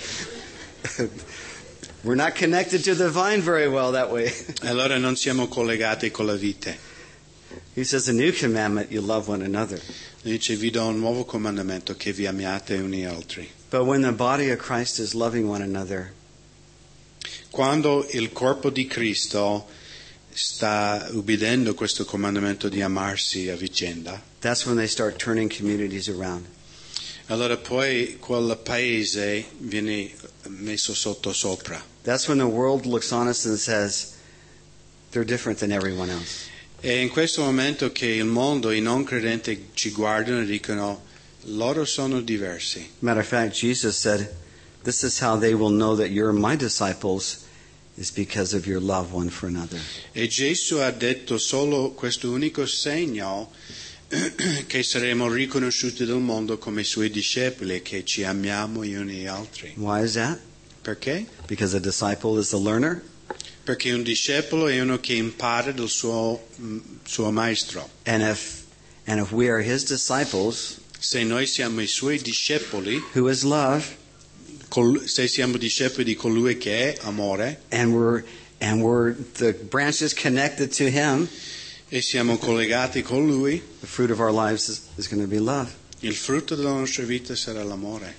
[SPEAKER 1] We're not connected to the vine very well that way.
[SPEAKER 2] Allora non siamo collegati con la vite.
[SPEAKER 1] He says, a new commandment, you love one another.
[SPEAKER 2] Dice, vi do un nuovo comandamento, che vi amiate uni altri.
[SPEAKER 1] But when the body of Christ is loving one another,
[SPEAKER 2] Quando il corpo di Cristo sta ubbidendo questo comandamento di amarsi a vicenda,
[SPEAKER 1] that's when they start turning communities around.
[SPEAKER 2] allora poi quel paese viene messo sottosopra.
[SPEAKER 1] That's when the world looks on us and says, they're different than everyone else.
[SPEAKER 2] È in questo momento che il mondo, i non credenti ci guardano e dicono, loro sono diversi.
[SPEAKER 1] Matter of fact, Jesus said, this is how they will know that you're my disciples, is because of your love one for another.
[SPEAKER 2] E Gesù ha detto solo questo unico segno che saremo riconosciuti dal mondo come suoi discepoli, che ci amiamo gli uni gli altri.
[SPEAKER 1] Why is that?
[SPEAKER 2] Perché?
[SPEAKER 1] Because a disciple is the learner,
[SPEAKER 2] Perché un discepolo è uno che impara dal suo maestro.
[SPEAKER 1] and if we are his disciples,
[SPEAKER 2] Se noi siamo i suoi discepoli,
[SPEAKER 1] who is love,
[SPEAKER 2] se siamo discepoli di colui che è amore,
[SPEAKER 1] and we're the branches connected to him,
[SPEAKER 2] e siamo collegati con lui,
[SPEAKER 1] the fruit of our lives is going to be love.
[SPEAKER 2] il frutto della nostra vita sarà l'amore.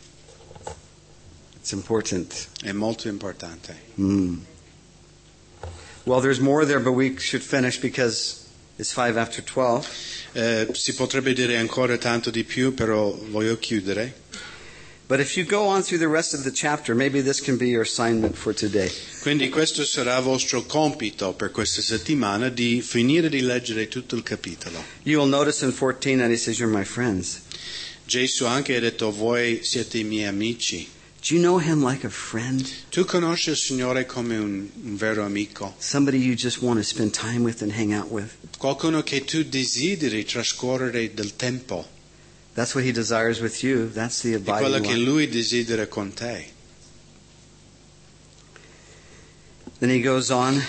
[SPEAKER 1] It's important.
[SPEAKER 2] È molto importante.
[SPEAKER 1] Well, there's more there, but we should finish because it's 5 after 12.
[SPEAKER 2] Si potrebbe dire ancora tanto di più, però voglio chiudere.
[SPEAKER 1] But if you go on through the rest of the chapter, maybe this can be your assignment for today.
[SPEAKER 2] Quindi questo sarà vostro compito per questa settimana, di finire di leggere tutto il capitolo.
[SPEAKER 1] You will notice in 14 that he says, you're my friends.
[SPEAKER 2] Gesù anche ha detto, voi siete i miei amici.
[SPEAKER 1] Do you know him like a friend?
[SPEAKER 2] Tu conosci il Signore come un vero amico?
[SPEAKER 1] Somebody you just want to spend time with and hang out with?
[SPEAKER 2] Qualcuno che tu desideri trascorrere del tempo.
[SPEAKER 1] That's what he desires with you. That's the
[SPEAKER 2] È quello
[SPEAKER 1] abiding
[SPEAKER 2] che
[SPEAKER 1] life.
[SPEAKER 2] Lui desidera con te.
[SPEAKER 1] Then he goes on,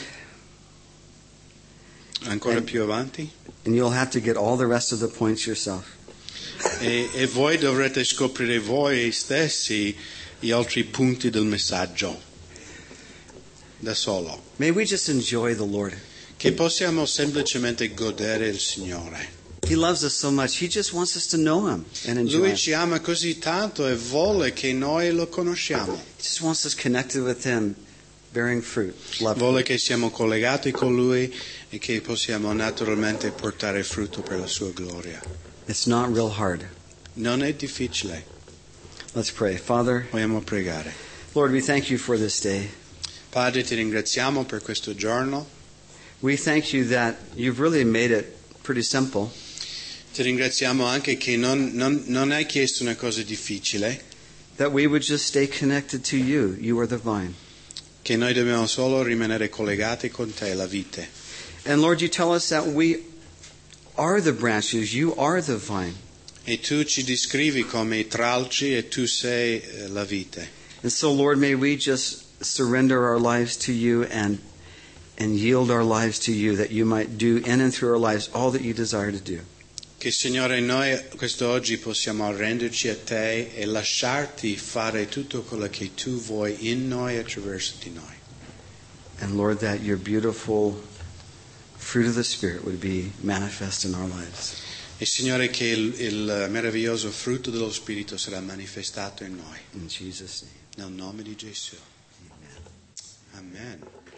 [SPEAKER 2] Ancora più avanti.
[SPEAKER 1] and you'll have to get all the rest of the points yourself.
[SPEAKER 2] E voi dovrete scoprire voi stessi gli altri punti del messaggio. Da solo.
[SPEAKER 1] May we just enjoy the Lord.
[SPEAKER 2] Che possiamo semplicemente godere il Signore.
[SPEAKER 1] He loves us so much. He just wants us to know him and enjoy
[SPEAKER 2] Lui
[SPEAKER 1] him.
[SPEAKER 2] ci ama così tanto e vuole che noi lo conosciamo.
[SPEAKER 1] He just wants us connected with him bearing fruit. Love.
[SPEAKER 2] Vuole che siamo collegati con Lui e che possiamo naturalmente portare frutto per la Sua gloria.
[SPEAKER 1] It's not real hard.
[SPEAKER 2] Non è difficile.
[SPEAKER 1] Let's pray. Father,
[SPEAKER 2] Vogliamo pregare.
[SPEAKER 1] Lord, we thank you for this day.
[SPEAKER 2] Padre, ti ringraziamo per questo giorno.
[SPEAKER 1] We thank you that you've really made it pretty simple.
[SPEAKER 2] Ti ringraziamo anche che non hai chiesto una cosa difficile,
[SPEAKER 1] That we would just stay connected to you. You are the vine.
[SPEAKER 2] che noi dobbiamo solo rimanere collegati con te, la vite.
[SPEAKER 1] And Lord, you tell us that we are the branches. You are the vine.
[SPEAKER 2] E tu ci descrivi come i tralci e tu sei la vite.
[SPEAKER 1] And so, Lord, may we just surrender our lives to you and yield our lives to you, that you might do in and through our lives all that you desire to do.
[SPEAKER 2] Che Signore noi quest'oggi possiamo arrenderci a te e lasciarti fare tutto quello che tu vuoi in noi e attraverso di noi.
[SPEAKER 1] And Lord, that your beautiful fruit of the Spirit would be manifest in our lives.
[SPEAKER 2] E Signore che il meraviglioso frutto dello Spirito sarà manifestato in noi.
[SPEAKER 1] In Jesus' name.
[SPEAKER 2] Nel nome di Gesù.
[SPEAKER 1] Amen.
[SPEAKER 2] Amen.